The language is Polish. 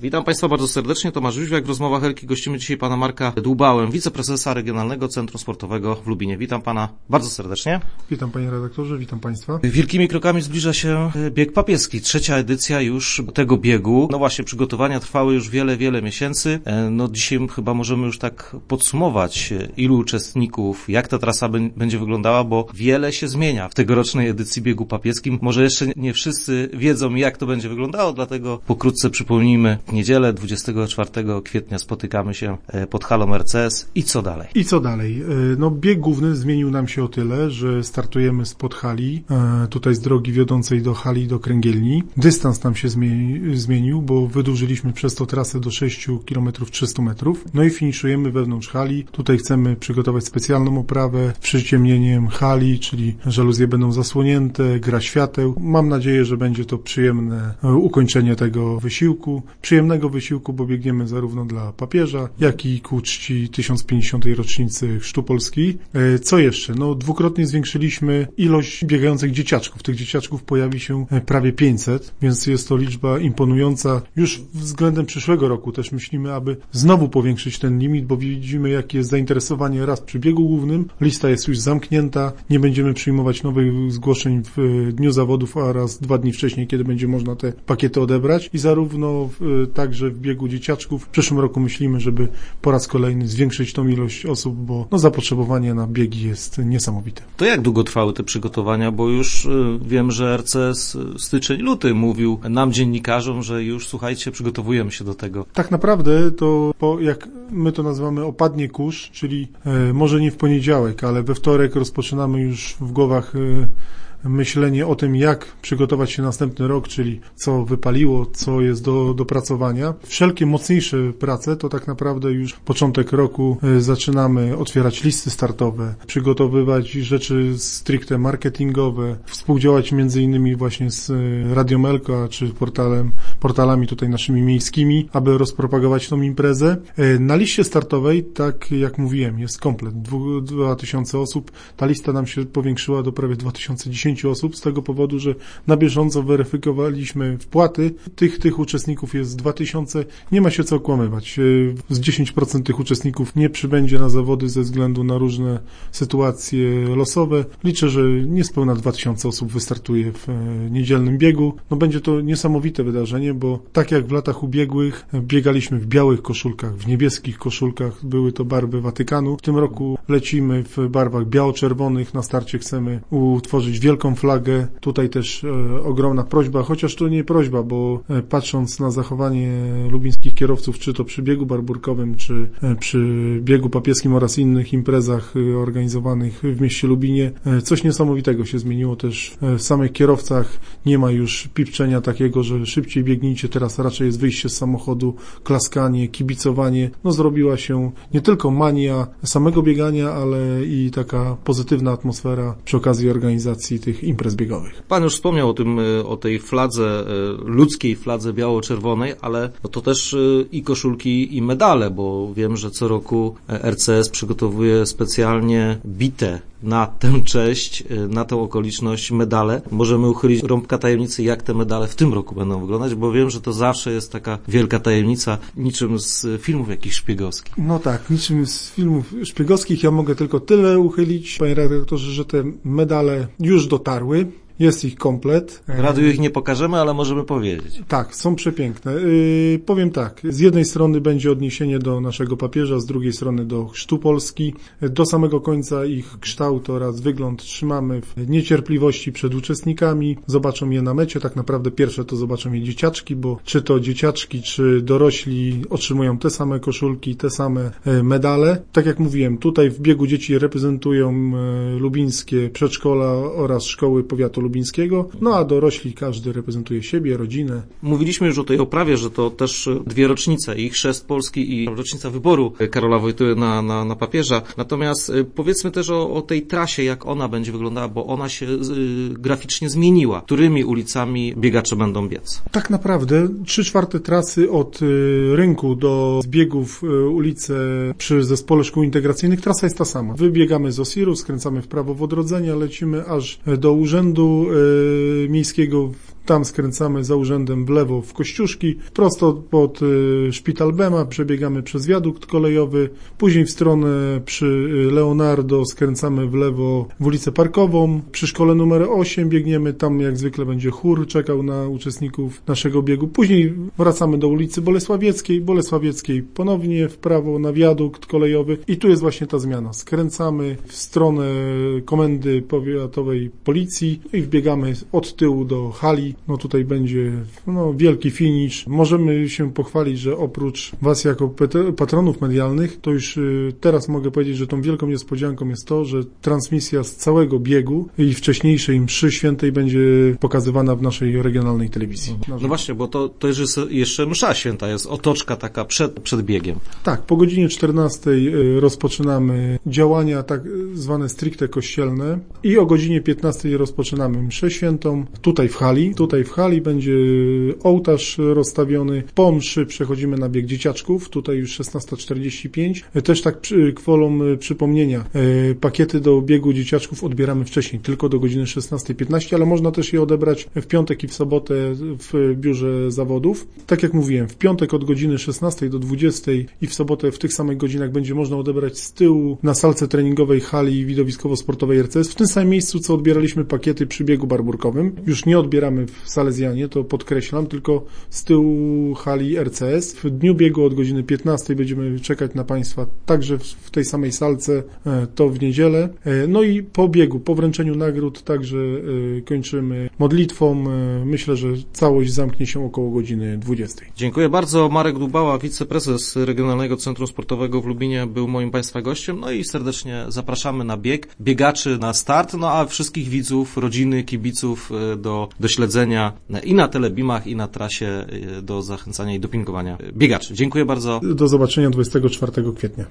Witam Państwa bardzo serdecznie, Tomasz Jóźwiak. W rozmowach Elki gościmy dzisiaj pana Marka Dłubałę, wiceprezesa Regionalnego Centrum Sportowego w Lubinie. Witam pana bardzo serdecznie. Witam panie redaktorze, witam państwa. Wielkimi krokami zbliża się bieg papieski, 3. edycja już tego biegu. No właśnie, przygotowania trwały już wiele miesięcy. No dzisiaj chyba możemy już tak podsumować, ilu uczestników, jak ta trasa będzie wyglądała, bo wiele się zmienia w tegorocznej edycji biegu papieskim. Może jeszcze nie wszyscy wiedzą, jak to będzie wyglądało, dlatego pokrótce przypomnijmy. W niedzielę 24 kwietnia spotykamy się pod halą RCS i co dalej? No bieg główny zmienił nam się o tyle, że startujemy spod hali, tutaj z drogi wiodącej do hali, do kręgielni. Dystans nam się zmienił, bo wydłużyliśmy przez to trasę do 6 km 300 metrów. No i finiszujemy wewnątrz hali. Tutaj chcemy przygotować specjalną oprawę przyciemnieniem hali, czyli żaluzje będą zasłonięte, gra świateł. Mam nadzieję, że będzie to przyjemne ukończenie tego wysiłku. Przyjemnego wysiłku, bo biegniemy zarówno dla papieża, jak i ku czci 1050. rocznicy Chrztu Polski. Co jeszcze? No dwukrotnie zwiększyliśmy ilość biegających dzieciaczków. Tych dzieciaczków pojawi się prawie 500, więc jest to liczba imponująca. Już względem przyszłego roku też myślimy, aby znowu powiększyć ten limit, bo widzimy, jakie jest zainteresowanie raz przy biegu głównym. Lista jest już zamknięta. Nie będziemy przyjmować nowych zgłoszeń w dniu zawodów oraz 2 dni wcześniej, kiedy będzie można te pakiety odebrać. I zarówno także w biegu dzieciaczków w przyszłym roku myślimy, żeby po raz kolejny zwiększyć tą ilość osób, bo zapotrzebowanie na biegi jest niesamowite. To jak długo trwały te przygotowania? Bo już wiem, że RCS styczeń, luty mówił nam dziennikarzom, że już słuchajcie, przygotowujemy się do tego. Tak naprawdę to, jak my to nazywamy, opadnie kurz, czyli może nie w poniedziałek, ale we wtorek rozpoczynamy już w głowach myślenie o tym, jak przygotować się następny rok, czyli co wypaliło, co jest do dopracowania. Wszelkie mocniejsze prace to tak naprawdę już początek roku zaczynamy otwierać listy startowe, przygotowywać rzeczy stricte marketingowe, współdziałać między innymi właśnie z Radiom Elka czy portalami tutaj naszymi miejskimi, aby rozpropagować tą imprezę. Na liście startowej, tak jak mówiłem, jest komplet 2000 osób. Ta lista nam się powiększyła do prawie 2010 osób, z tego powodu, że na bieżąco weryfikowaliśmy wpłaty. Tych uczestników jest 2000. Nie ma się co okłamywać. Z 10% tych uczestników nie przybędzie na zawody ze względu na różne sytuacje losowe. Liczę, że niespełna 2000 osób wystartuje w niedzielnym biegu. No będzie to niesamowite wydarzenie, bo tak jak w latach ubiegłych biegaliśmy w białych koszulkach, w niebieskich koszulkach. Były to barwy Watykanu. W tym roku lecimy w barwach biało-czerwonych. Na starcie chcemy utworzyć wielką flagę. Tutaj też ogromna prośba, chociaż to nie prośba, bo patrząc na zachowanie lubińskich kierowców, czy to przy biegu barburkowym, czy przy biegu papieskim oraz innych imprezach organizowanych w mieście Lubinie, coś niesamowitego się zmieniło też w samych kierowcach. Nie ma już pipczenia takiego, że szybciej biegnijcie, teraz raczej jest wyjście z samochodu, klaskanie, kibicowanie. No zrobiła się nie tylko mania samego biegania, ale i taka pozytywna atmosfera przy okazji organizacji tych imprez biegowych. Pan już wspomniał o tej fladze, ludzkiej fladze biało-czerwonej, ale to też i koszulki, i medale, bo wiem, że co roku RCS przygotowuje specjalnie bite na tę cześć, na tę okoliczność medale. Możemy uchylić rąbka tajemnicy, jak te medale w tym roku będą wyglądać, bo wiem, że to zawsze jest taka wielka tajemnica, niczym z filmów jakichś szpiegowskich. No tak, niczym z filmów szpiegowskich. Ja mogę tylko tyle uchylić, panie redaktorze, że te medale już dotarły. Jest ich komplet. W radiu ich nie pokażemy, ale możemy powiedzieć. Tak, są przepiękne. Powiem tak, z jednej strony będzie odniesienie do naszego papieża, z drugiej strony do Chrztu Polski. Do samego końca ich kształt oraz wygląd trzymamy w niecierpliwości przed uczestnikami. Zobaczą je na mecie. Tak naprawdę pierwsze to zobaczą je dzieciaczki, bo czy to dzieciaczki, czy dorośli otrzymują te same koszulki, te same medale. Tak jak mówiłem, tutaj w biegu dzieci reprezentują lubińskie przedszkola oraz szkoły powiatu lubińskiego, no a dorośli każdy reprezentuje siebie, rodzinę. Mówiliśmy już o tej oprawie, że to też 2 rocznice, i Chrzest Polski i rocznica wyboru Karola Wojtyły na papieża. Natomiast powiedzmy też o tej trasie, jak ona będzie wyglądała, bo ona się graficznie zmieniła. Którymi ulicami biegacze będą biec? Tak naprawdę 3/4 trasy od rynku do zbiegów ulice przy zespole szkół integracyjnych trasa jest ta sama. Wybiegamy z Osiru, skręcamy w prawo w odrodzenia, lecimy aż do urzędu parku miejskiego. Tam skręcamy za urzędem w lewo w Kościuszki, prosto pod Szpital Bema, przebiegamy przez wiadukt kolejowy, później w stronę przy Leonardo skręcamy w lewo w ulicę Parkową, przy szkole numer 8 biegniemy, tam jak zwykle będzie chór czekał na uczestników naszego biegu, później wracamy do ulicy Bolesławieckiej ponownie w prawo na wiadukt kolejowy i tu jest właśnie ta zmiana, skręcamy w stronę Komendy Powiatowej Policji i wbiegamy od tyłu do hali. No tutaj będzie wielki finisz. Możemy się pochwalić, że oprócz Was jako patronów medialnych, to już teraz mogę powiedzieć, że tą wielką niespodzianką jest to, że transmisja z całego biegu i wcześniejszej mszy świętej będzie pokazywana w naszej regionalnej telewizji. No właśnie, bo to jest jeszcze msza święta, jest otoczka taka przed biegiem. Tak, po godzinie 14 rozpoczynamy działania tak zwane stricte kościelne i o godzinie 15 rozpoczynamy mszę świętą tutaj w hali. Tutaj w hali będzie ołtarz rozstawiony. Po mszy przechodzimy na bieg dzieciaczków. Tutaj już 16:45. Też tak kwolą przypomnienia. Pakiety do biegu dzieciaczków odbieramy wcześniej, tylko do godziny 16:15, ale można też je odebrać w piątek i w sobotę w biurze zawodów. Tak jak mówiłem, w piątek od godziny 16 do 20 i w sobotę w tych samych godzinach będzie można odebrać z tyłu na salce treningowej hali widowiskowo-sportowej RCS, w tym samym miejscu, co odbieraliśmy pakiety przy biegu barburkowym. Już nie odbieramy w Salezjanie, to podkreślam, tylko z tyłu hali RCS. W dniu biegu od godziny 15 będziemy czekać na Państwa także w tej samej salce, to w niedzielę. No i po biegu, po wręczeniu nagród także kończymy modlitwą. Myślę, że całość zamknie się około godziny 20. Dziękuję bardzo. Marek Dubała, wiceprezes Regionalnego Centrum Sportowego w Lubinie, był moim Państwa gościem. No i serdecznie zapraszamy na bieg, biegaczy na start, no a wszystkich widzów, rodziny, kibiców do śledzenia i na telebimach, i na trasie do zachęcania i dopingowania biegaczy. Dziękuję bardzo. Do zobaczenia 24 kwietnia.